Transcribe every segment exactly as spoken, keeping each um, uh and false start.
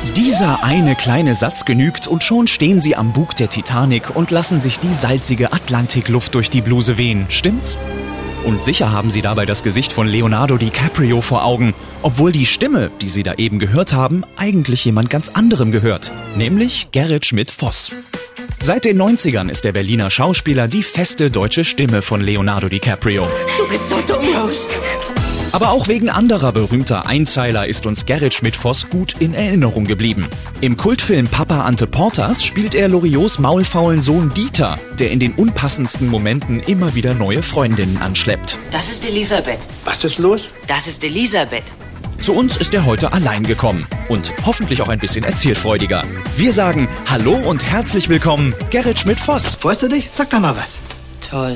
Dieser eine kleine Satz genügt und schon stehen sie am Bug der Titanic und lassen sich die salzige Atlantikluft durch die Bluse wehen, stimmt's? Und sicher haben sie dabei das Gesicht von Leonardo DiCaprio vor Augen, obwohl die Stimme, die sie da eben gehört haben, eigentlich jemand ganz anderem gehört, nämlich Gerrit Schmidt-Voss. Seit den neunzigern ist der Berliner Schauspieler die feste deutsche Stimme von Leonardo DiCaprio. Du bist so dumm, Rose. Aber auch wegen anderer berühmter Einzeiler ist uns Gerrit Schmidt-Voss gut in Erinnerung geblieben. Im Kultfilm Papa Ante Portas spielt er Loriots maulfaulen Sohn Dieter, der in den unpassendsten Momenten immer wieder neue Freundinnen anschleppt. Das ist Elisabeth. Was ist los? Das ist Elisabeth. Zu uns ist er heute allein gekommen und hoffentlich auch ein bisschen erzählfreudiger. Wir sagen Hallo und herzlich willkommen, Gerrit Schmidt-Voss. Freust du dich? Sag doch mal was. Toll.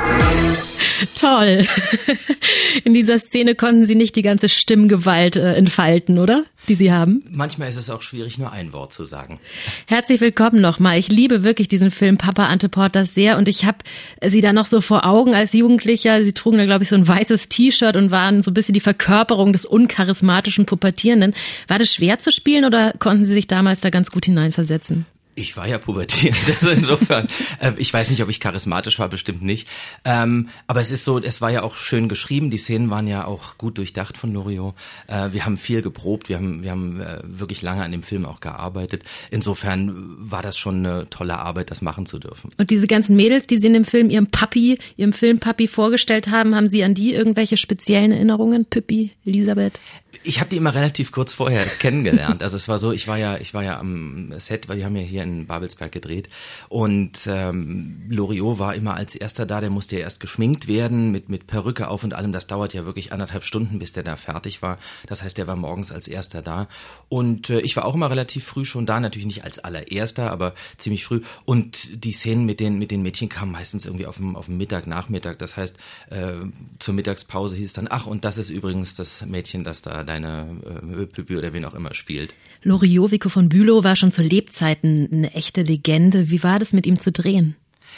Toll. In dieser Szene konnten Sie nicht die ganze Stimmgewalt äh, entfalten, oder? Die Sie haben. Manchmal ist es auch schwierig, nur ein Wort zu sagen. Herzlich willkommen nochmal. Ich liebe wirklich diesen Film Papa Ante Portas sehr und ich habe Sie da noch so vor Augen als Jugendlicher. Sie trugen da, glaube ich, so ein weißes T-Shirt und waren so ein bisschen die Verkörperung des uncharismatischen Pubertierenden. War das schwer zu spielen oder konnten Sie sich damals da ganz gut hineinversetzen? Ich war ja pubertierend, also insofern, äh, ich weiß nicht, ob ich charismatisch war, bestimmt nicht. Ähm, aber es ist so, es war ja auch schön geschrieben, die Szenen waren ja auch gut durchdacht von Loriot. Äh, wir haben viel geprobt, wir haben, wir haben äh, wirklich lange an dem Film auch gearbeitet. Insofern war das schon eine tolle Arbeit, das machen zu dürfen. Und diese ganzen Mädels, die Sie in dem Film Ihrem Papi, Ihrem Film Papi vorgestellt haben, haben Sie an die irgendwelche speziellen Erinnerungen, Pippi, Elisabeth? Ich habe die immer relativ kurz vorher erst kennengelernt. Also es war so, ich war ja, ich war ja am Set, weil wir haben ja hier in Babelsberg gedreht und ähm, Loriot war immer als erster da. Der musste ja erst geschminkt werden mit mit Perücke auf und allem. Das dauert ja wirklich anderthalb Stunden, bis der da fertig war. Das heißt, der war morgens als erster da und äh, ich war auch immer relativ früh schon da. Natürlich nicht als allererster, aber ziemlich früh. Und die Szenen mit den mit den Mädchen kamen meistens irgendwie auf dem auf dem Mittag, Nachmittag. Das heißt, äh, zur Mittagspause hieß es dann, ach und das ist übrigens das Mädchen, das da deine äh, Püppi oder wen auch immer spielt. Loriot, Vico von Bülow, war schon zu Lebzeiten eine echte Legende. Wie war das, mit ihm zu drehen?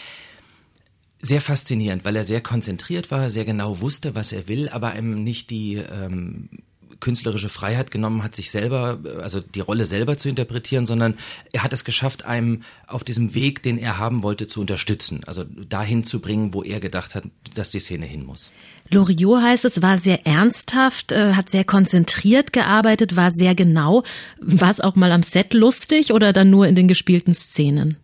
Sehr faszinierend, weil er sehr konzentriert war, sehr genau wusste, was er will, aber einem nicht die ähm, künstlerische Freiheit genommen hat, sich selber, also die Rolle selber zu interpretieren, sondern er hat es geschafft, einem auf diesem Weg, den er haben wollte, zu unterstützen. Also dahin zu bringen, wo er gedacht hat, dass die Szene hin muss. Loriot, heißt es, war sehr ernsthaft, hat sehr konzentriert gearbeitet, war sehr genau. War es auch mal am Set lustig oder dann nur in den gespielten Szenen?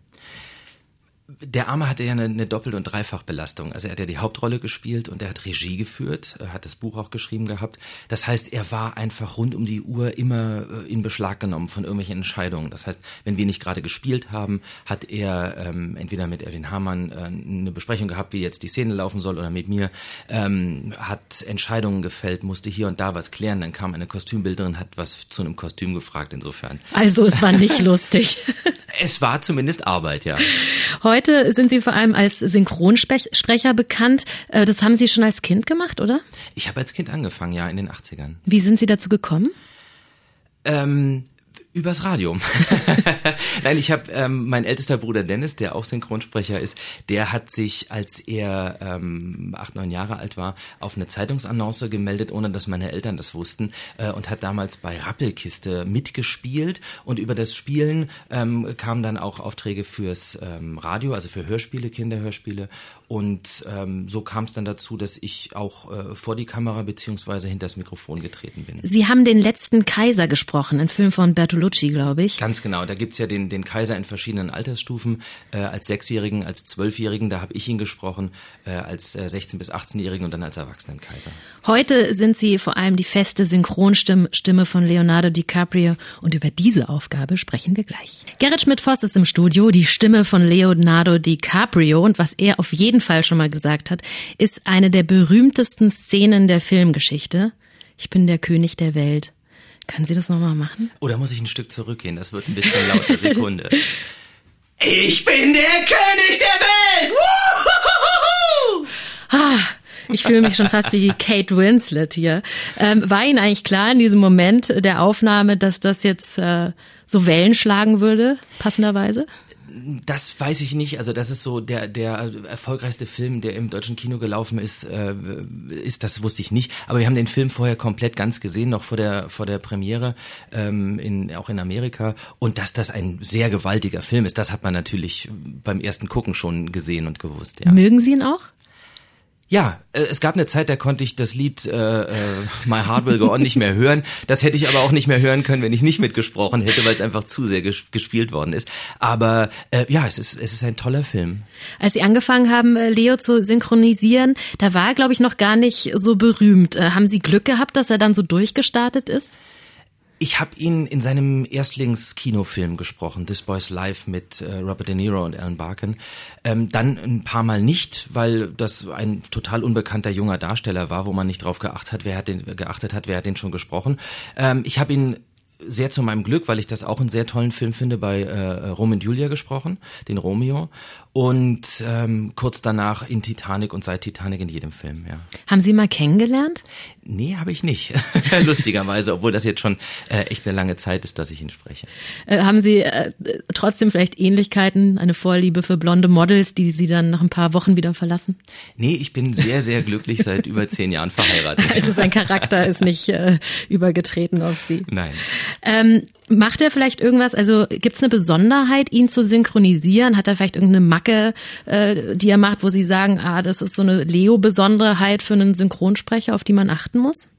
Der Arme hatte ja eine, eine Doppel- und Dreifachbelastung. Also er hat ja die Hauptrolle gespielt und er hat Regie geführt, er hat das Buch auch geschrieben gehabt. Das heißt, er war einfach rund um die Uhr immer in Beschlag genommen von irgendwelchen Entscheidungen. Das heißt, wenn wir nicht gerade gespielt haben, hat er ähm, entweder mit Erwin Hamann äh, eine Besprechung gehabt, wie jetzt die Szene laufen soll oder mit mir, ähm, hat Entscheidungen gefällt, musste hier und da was klären. Dann kam eine Kostümbilderin, hat was zu einem Kostüm gefragt, insofern. Also es war nicht lustig. Es war zumindest Arbeit, ja. Heute sind Sie vor allem als Synchronsprecher bekannt. Das haben Sie schon als Kind gemacht, oder? Ich habe als Kind angefangen, ja, in den achtzigern. Wie sind Sie dazu gekommen? Ähm... Übers Radio. Nein, ich habe ähm, mein ältester Bruder Dennis, der auch Synchronsprecher ist, der hat sich, als er ähm, acht, neun Jahre alt war, auf eine Zeitungsannonce gemeldet, ohne dass meine Eltern das wussten, äh, und hat damals bei Rappelkiste mitgespielt. Und über das Spielen ähm, kamen dann auch Aufträge fürs ähm, Radio, also für Hörspiele, Kinderhörspiele. Und ähm, so kam es dann dazu, dass ich auch äh, vor die Kamera beziehungsweise hinter das Mikrofon getreten bin. Sie haben den letzten Kaiser gesprochen, ein Film von Bertolucci, glaube ich. Ganz genau, da gibt's ja den, den Kaiser in verschiedenen Altersstufen, äh, als Sechsjährigen, als Zwölfjährigen, da habe ich ihn gesprochen, äh, als äh, sechzehn- bis achtzehnjährigen und dann als Erwachsenenkaiser. Heute sind Sie vor allem die feste Synchronstimme Stimme von Leonardo DiCaprio und über diese Aufgabe sprechen wir gleich. Gerrit Schmidt-Voss ist im Studio, die Stimme von Leonardo DiCaprio, und was er auf jeden Fall schon mal gesagt hat, ist eine der berühmtesten Szenen der Filmgeschichte. Ich bin der König der Welt. Können Sie das nochmal machen? Oder muss ich ein Stück zurückgehen? Das wird ein bisschen lauter. Sekunde. Ich bin der König der Welt! Wuhuhuhu! Ah, ich fühle mich schon fast wie die Kate Winslet hier. Ähm, war Ihnen eigentlich klar in diesem Moment der Aufnahme, dass das jetzt äh, so Wellen schlagen würde, passenderweise? Das weiß ich nicht. Also das ist so der der erfolgreichste Film, der im deutschen Kino gelaufen ist. Äh, ist das wusste ich nicht. Aber wir haben den Film vorher komplett ganz gesehen, noch vor der vor der Premiere ähm, in auch in Amerika. Und dass das ein sehr gewaltiger Film ist, das hat man natürlich beim ersten Gucken schon gesehen und gewusst. Ja. Mögen Sie ihn auch? Ja, äh, es gab eine Zeit, da konnte ich das Lied äh, äh, My Heart Will Go On nicht mehr hören. Das hätte ich aber auch nicht mehr hören können, wenn ich nicht mitgesprochen hätte, weil es einfach zu sehr ges- gespielt worden ist. Aber äh, ja, es ist es ist ein toller Film. Als Sie angefangen haben, Leo zu synchronisieren, da war er, glaube ich, noch gar nicht so berühmt. Äh, haben Sie Glück gehabt, dass er dann so durchgestartet ist? Ich habe ihn in seinem Erstlingskinofilm gesprochen, This Boy's Life mit äh, Robert De Niro und Alan Barkin. Ähm, dann ein paar Mal nicht, weil das ein total unbekannter junger Darsteller war, wo man nicht drauf geachtet hat, wer hat den, geachtet hat, wer hat den schon gesprochen. Ähm, ich habe ihn sehr zu meinem Glück, weil ich das auch einen sehr tollen Film finde, bei äh, Rom und Julia gesprochen, den Romeo. Und ähm, kurz danach in Titanic und seit Titanic in jedem Film, ja. Haben Sie mal kennengelernt? Nee, habe ich nicht. Lustigerweise, obwohl das jetzt schon äh, echt eine lange Zeit ist, dass ich ihn spreche. Äh, haben Sie äh, trotzdem vielleicht Ähnlichkeiten, eine Vorliebe für blonde Models, die Sie dann nach ein paar Wochen wieder verlassen? Nee, ich bin sehr, sehr glücklich seit über zehn Jahren verheiratet. Also sein Charakter ist nicht äh, übergetreten auf Sie. Nein. Ähm, macht er vielleicht irgendwas, also gibt es eine Besonderheit, ihn zu synchronisieren? Hat er vielleicht irgendeine Macke, äh, die er macht, wo Sie sagen, ah, das ist so eine Leo-Besonderheit für einen Synchronsprecher, auf die man achten muss?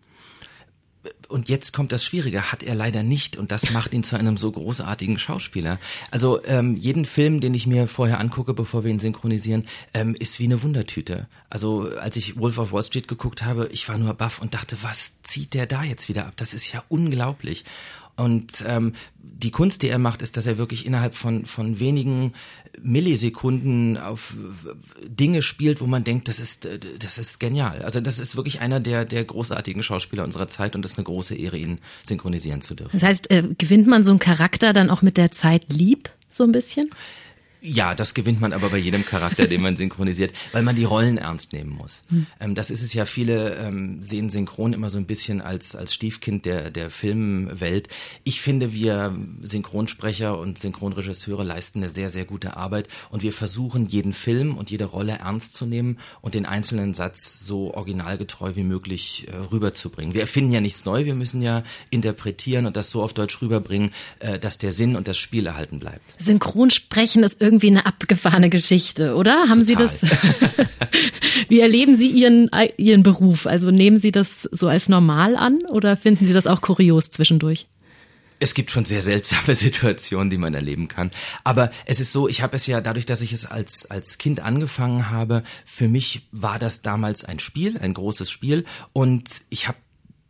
Und jetzt kommt das Schwierige, hat er leider nicht, und das macht ihn zu einem so großartigen Schauspieler. Also ähm, jeden Film, den ich mir vorher angucke, bevor wir ihn synchronisieren, ähm, ist wie eine Wundertüte. Also als ich Wolf of Wall Street geguckt habe, ich war nur baff und dachte, was zieht der da jetzt wieder ab? Das ist ja unglaublich. Und ähm, die Kunst, die er macht, ist, dass er wirklich innerhalb von von wenigen Millisekunden auf Dinge spielt, wo man denkt, das ist das ist genial. Also das ist wirklich einer der der großartigen Schauspieler unserer Zeit, und das ist eine große Ehre, ihn synchronisieren zu dürfen. Das heißt, äh, gewinnt man so einen Charakter dann auch mit der Zeit lieb, so ein bisschen? Ja, das gewinnt man aber bei jedem Charakter, den man synchronisiert, weil man die Rollen ernst nehmen muss. Hm. Ähm, das ist es ja, viele ähm, sehen Synchron immer so ein bisschen als als Stiefkind der der Filmwelt. Ich finde, wir Synchronsprecher und Synchronregisseure leisten eine sehr, sehr gute Arbeit, und wir versuchen, jeden Film und jede Rolle ernst zu nehmen und den einzelnen Satz so originalgetreu wie möglich äh, rüberzubringen. Wir erfinden ja nichts neu, wir müssen ja interpretieren und das so auf Deutsch rüberbringen, äh, dass der Sinn und das Spiel erhalten bleibt. Synchronsprechen ist irgendwie eine abgefahrene Geschichte, oder? Haben Total. Sie das? Wie erleben Sie Ihren Ihren Beruf? Also nehmen Sie das so als normal an oder finden Sie das auch kurios zwischendurch? Es gibt schon sehr seltsame Situationen, die man erleben kann. Aber es ist so, ich habe es ja dadurch, dass ich es als als Kind angefangen habe, für mich war das damals ein Spiel, ein großes Spiel, und ich habe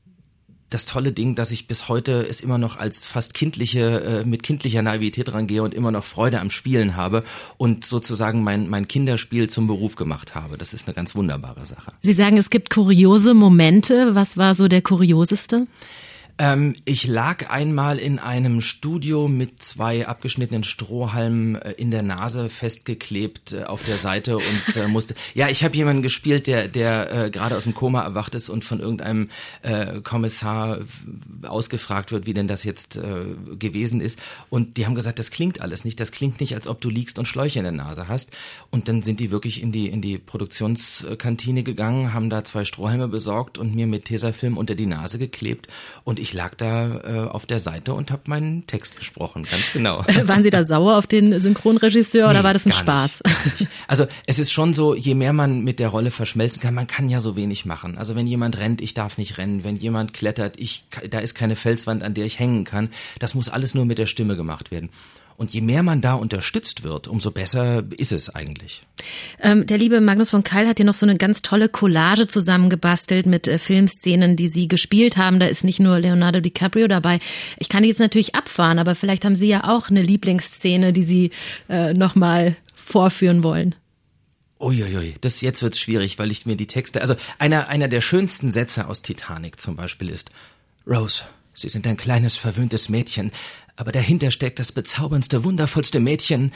das tolle Ding, dass ich bis heute es immer noch als fast kindliche, äh, mit kindlicher Naivität rangehe und immer noch Freude am Spielen habe und sozusagen mein mein Kinderspiel zum Beruf gemacht habe. Das ist eine ganz wunderbare Sache. Sie sagen, es gibt kuriose Momente. Was war so der kurioseste? Ähm, ich lag einmal in einem Studio mit zwei abgeschnittenen Strohhalmen äh, in der Nase festgeklebt äh, auf der Seite und äh, musste. Ja, ich habe jemanden gespielt, der der äh, gerade aus dem Koma erwacht ist und von irgendeinem äh, Kommissar ausgefragt wird, wie denn das jetzt äh, gewesen ist. Und die haben gesagt, das klingt alles nicht. Das klingt nicht, als ob du liegst und Schläuche in der Nase hast. Und dann sind die wirklich in die in die Produktionskantine gegangen, haben da zwei Strohhalme besorgt und mir mit Tesafilm unter die Nase geklebt. Und ich Ich lag da äh, auf der Seite und habe meinen Text gesprochen, ganz genau. Waren Sie da sauer auf den Synchronregisseur nee, oder war das ein Spaß? Nicht, nicht. Also es ist schon so, je mehr man mit der Rolle verschmelzen kann, man kann ja so wenig machen. Also wenn jemand rennt, ich darf nicht rennen. Wenn jemand klettert, ich, da ist keine Felswand, an der ich hängen kann. Das muss alles nur mit der Stimme gemacht werden. Und je mehr man da unterstützt wird, umso besser ist es eigentlich. Ähm, der liebe Magnus von Keil hat hier noch so eine ganz tolle Collage zusammengebastelt mit äh, Filmszenen, die Sie gespielt haben. Da ist nicht nur Leonardo DiCaprio dabei. Ich kann die jetzt natürlich abfahren, aber vielleicht haben Sie ja auch eine Lieblingsszene, die Sie äh, nochmal vorführen wollen. Uiuiui, das jetzt wird's schwierig, weil ich mir die Texte, also einer einer der schönsten Sätze aus Titanic zum Beispiel ist: Rose, Sie sind ein kleines, verwöhntes Mädchen, aber dahinter steckt das bezauberndste, wundervollste Mädchen,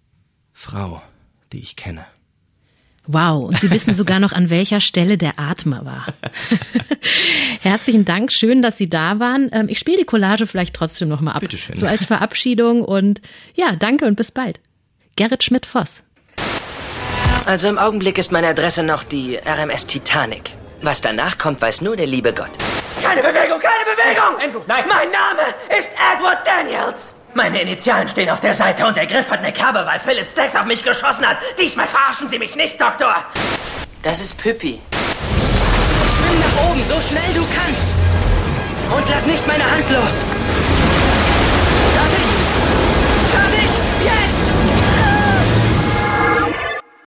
Frau, die ich kenne. Wow, und Sie wissen sogar noch, an welcher Stelle der Atmer war. Herzlichen Dank, schön, dass Sie da waren. Ich spiele die Collage vielleicht trotzdem noch mal ab. Bitteschön. So als Verabschiedung und ja, danke und bis bald. Gerrit Schmidt-Voss. Also im Augenblick ist meine Adresse noch die R M S Titanic. Was danach kommt, weiß nur der liebe Gott. Keine Bewegung, keine Bewegung! Andrew, nein! Mein Name ist Edward Daniels! Meine Initialen stehen auf der Seite und der Griff hat eine Kerbe, weil Philip Staggs auf mich geschossen hat. Diesmal verarschen Sie mich nicht, Doktor! Das ist Püppi. Schwimm nach oben, so schnell du kannst! Und lass nicht meine Hand los!